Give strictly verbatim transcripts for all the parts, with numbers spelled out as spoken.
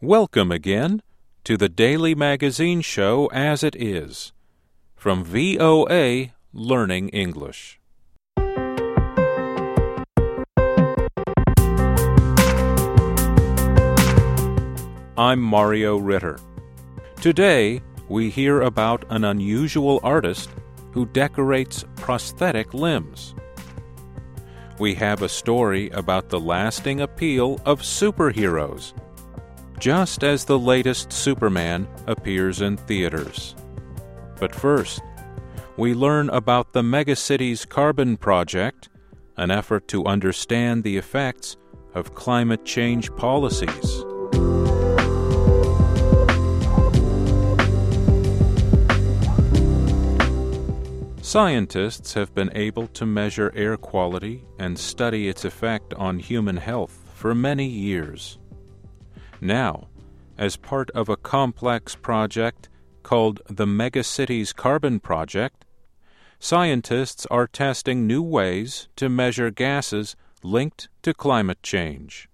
Welcome again to the Daily Magazine Show as it is, from V O A Learning English. I'm Mario Ritter. Today, we hear about an unusual artist who decorates prosthetic limbs. We have a story about the lasting appeal of superheroes, just as the latest Superman appears in theaters. But first, we learn about the Megacities Carbon Project, an effort to understand the effects of climate change policies. Scientists have been able to measure air quality and study its effect on human health for many years. Now, as part of a complex project called the Megacities Carbon Project, scientists are testing new ways to measure gases linked to climate change.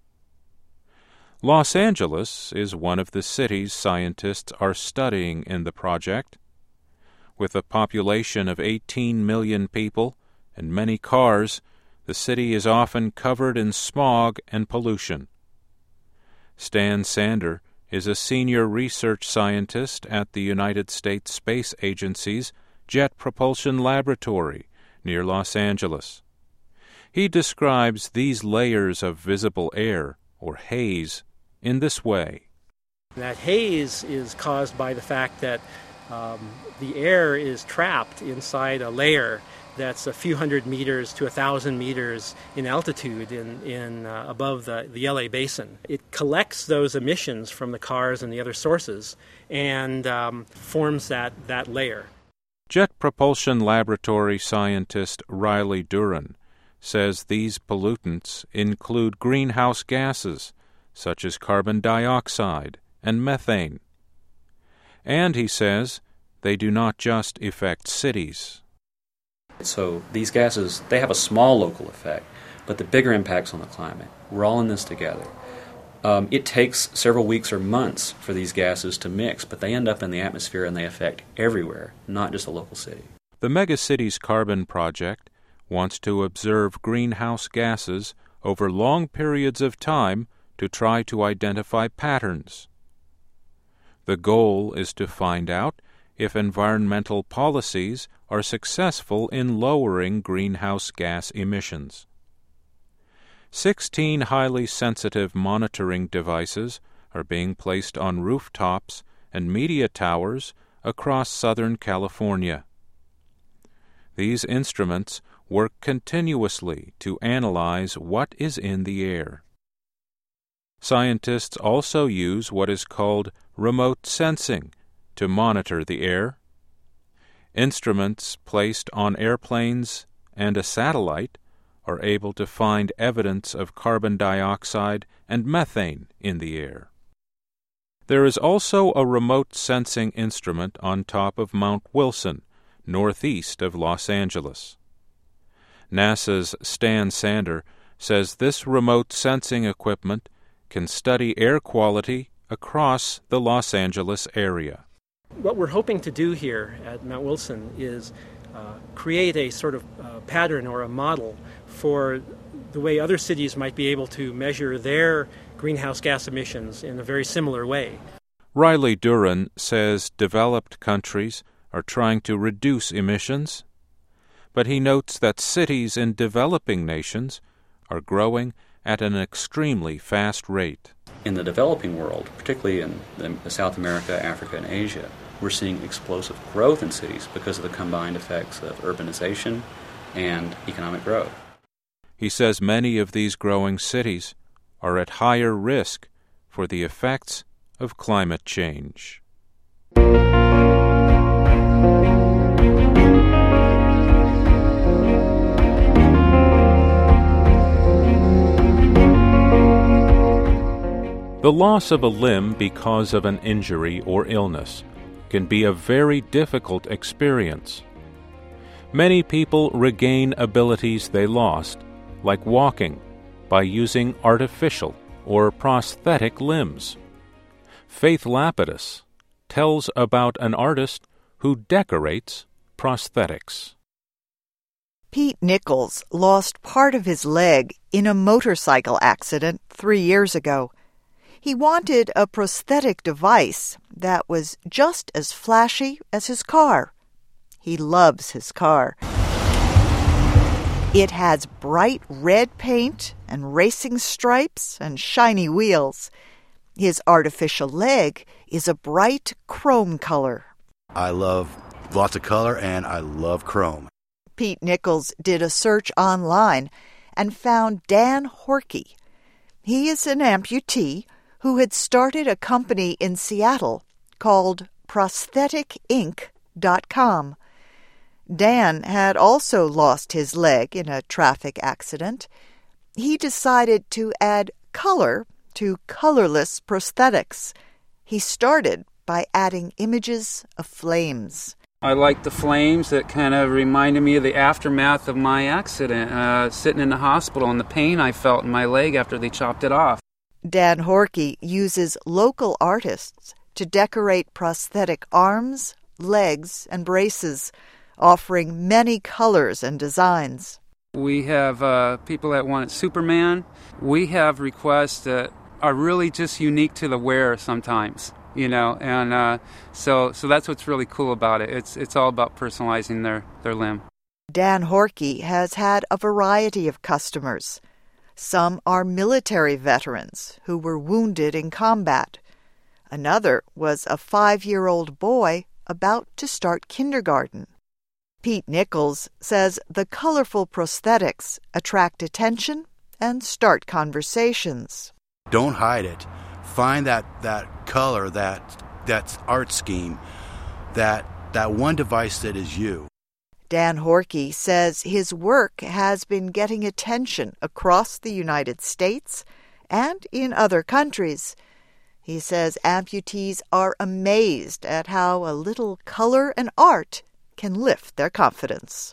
Los Angeles is one of the cities scientists are studying in the project. With a population of eighteen million people and many cars, the city is often covered in smog and pollution. Stan Sander is a senior research scientist at the United States Space Agency's Jet Propulsion Laboratory near Los Angeles. He describes these layers of visible air, or haze, in this way. That haze is caused by the fact that um, the air is trapped inside a layer that's a few hundred meters to a thousand meters in altitude in, in uh, above the, the L A basin. It collects those emissions from the cars and the other sources and um, forms that, that layer. Jet Propulsion Laboratory scientist Riley Duran says these pollutants include greenhouse gases such as carbon dioxide and methane. And he says they do not just affect cities. So these gases, they have a small local effect, but the bigger impacts on the climate. We're all in this together. Um, it takes several weeks or months for these gases to mix, but they end up in the atmosphere and they affect everywhere, not just a local city. The Megacities Carbon Project wants to observe greenhouse gases over long periods of time to try to identify patterns. The goal is to find out if environmental policies are successful in lowering greenhouse gas emissions. Sixteen highly sensitive monitoring devices are being placed on rooftops and media towers across Southern California. These instruments work continuously to analyze what is in the air. Scientists also use what is called remote sensing to monitor the air. Instruments placed on airplanes and a satellite are able to find evidence of carbon dioxide and methane in the air. There is also a remote sensing instrument on top of Mount Wilson, northeast of Los Angeles. NASA's Stan Sander says this remote sensing equipment can study air quality across the Los Angeles area. What we're hoping to do here at Mount Wilson is uh, create a sort of uh, pattern or a model for the way other cities might be able to measure their greenhouse gas emissions in a very similar way. Riley Duran says developed countries are trying to reduce emissions, but he notes that cities in developing nations are growing at an extremely fast rate. In the developing world, particularly in the South America, Africa, and Asia, we're seeing explosive growth in cities because of the combined effects of urbanization and economic growth. He says many of these growing cities are at higher risk for the effects of climate change. The loss of a limb because of an injury or illness can be a very difficult experience. Many people regain abilities they lost, like walking, by using artificial or prosthetic limbs. Faith Lapidus tells about an artist who decorates prosthetics. Pete Nichols lost part of his leg in a motorcycle accident three years ago. He wanted a prosthetic device that was just as flashy as his car. He loves his car. It has bright red paint and racing stripes and shiny wheels. His artificial leg is a bright chrome color. I love lots of color and I love chrome. Pete Nichols did a search online and found Dan Horkey. He is an amputee who had started a company in Seattle called prosthetic inc dot com. Dan had also lost his leg in a traffic accident. He decided to add color to colorless prosthetics. He started by adding images of flames. I like the flames that kind of reminded me of the aftermath of my accident, uh, sitting in the hospital and the pain I felt in my leg after they chopped it off. Dan Horkey uses local artists to decorate prosthetic arms, legs, and braces, offering many colors and designs. We have uh, people that want Superman. We have requests that are really just unique to the wearer sometimes. You know, and uh, so so that's what's really cool about it. It's it's all about personalizing their, their limb. Dan Horkey has had a variety of customers. Some are military veterans who were wounded in combat. Another was a five-year-old boy about to start kindergarten. Pete Nichols says the colorful prosthetics attract attention and start conversations. Don't hide it. Find that, that color, that that art scheme, that that one device that is you. Dan Horkey says his work has been getting attention across the United States and in other countries. He says amputees are amazed at how a little color and art can lift their confidence.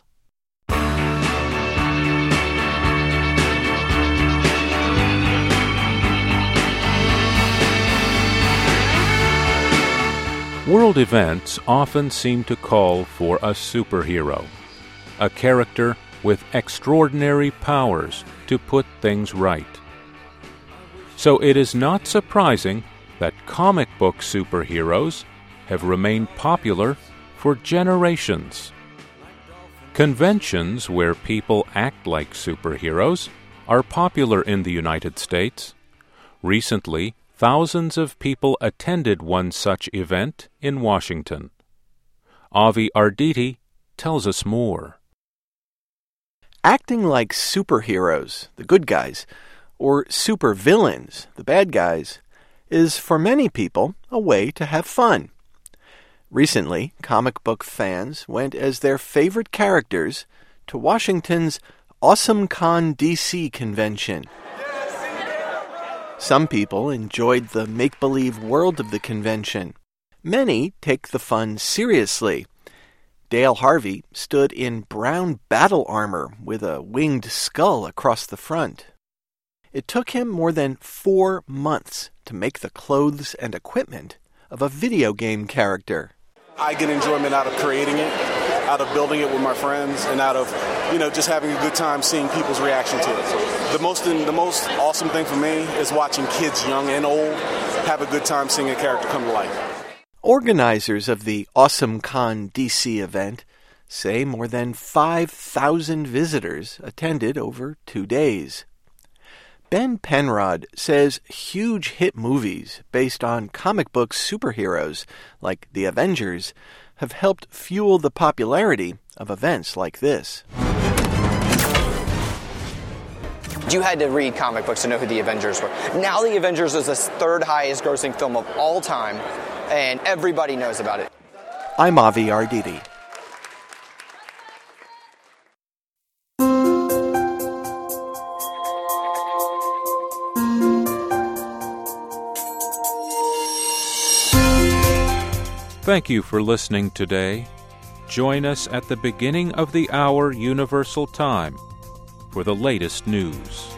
World events often seem to call for a superhero, a character with extraordinary powers to put things right. So it is not surprising that comic book superheroes have remained popular for generations. Conventions where people act like superheroes are popular in the United States. Recently, thousands of people attended one such event in Washington. Avi Arditi tells us more. Acting like superheroes, the good guys, or supervillains, the bad guys, is for many people a way to have fun. Recently, comic book fans went as their favorite characters to Washington's AwesomeCon D C convention. Some people enjoyed the make-believe world of the convention. Many take the fun seriously. Dale Harvey stood in brown battle armor with a winged skull across the front. It took him more than four months to make the clothes and equipment of a video game character. I get enjoyment out of creating it, out of building it with my friends, and out of, you know, just having a good time seeing people's reaction to it. The most the most awesome thing for me is watching kids, young and old, have a good time seeing a character come to life. Organizers of the AwesomeCon D C event say more than five thousand visitors attended over two days. Ben Penrod says huge hit movies based on comic book superheroes like The Avengers have helped fuel the popularity of events like this. You had to read comic books to know who the Avengers were. Now the Avengers is the third highest grossing film of all time, and everybody knows about it. I'm Avi Arditi. Thank you for listening today. Join us at the beginning of the hour Universal Time for the latest news.